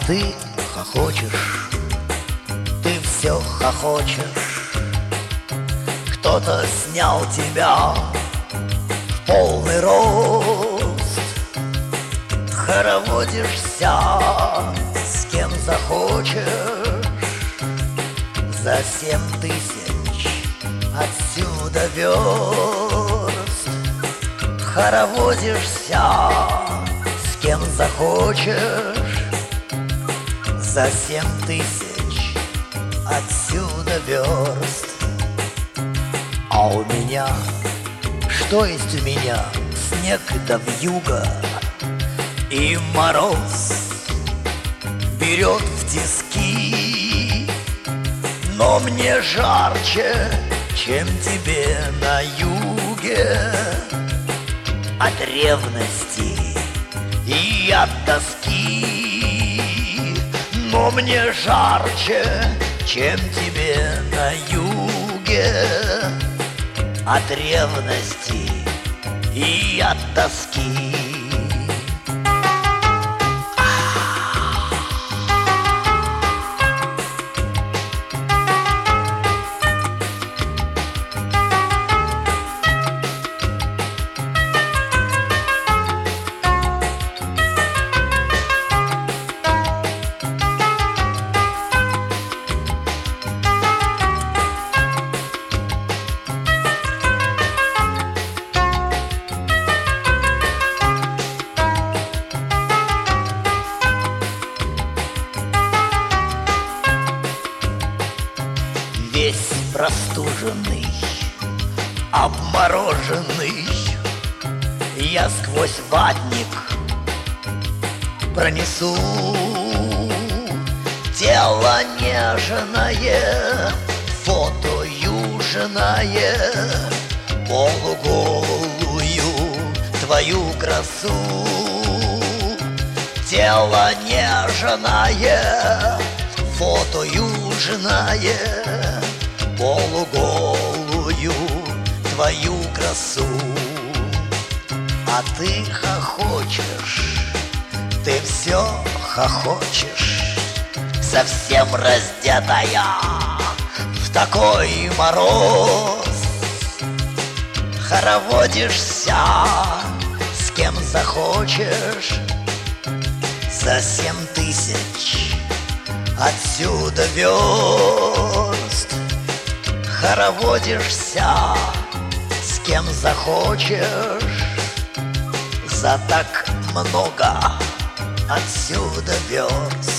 ты хохочешь, ты все хохочешь. Кто-то снял тебя в полный рост, хороводишься с кем захочешь. За 7000 отсюда верст хороводишься с кем захочешь. За 7000 отсюда верст. А у меня, что есть у меня? Снег да вьюга и мороз берет в тиски. Но мне жарче, чем тебе на юге, от ревности и от тоски. Но мне жарче, чем тебе на юге, от ревности и от тоски. Весь простуженный, обмороженный, я сквозь ватник пронесу тело нежное, фото южное, полуголую твою красу. Тело нежное, фото южное, полуголую твою красу. А ты хохочешь, ты все хохочешь, совсем раздетая в такой мороз. Хороводишься с кем захочешь. За 7000 отсюда верст хороводишься с кем захочешь. За так много отсюда верст.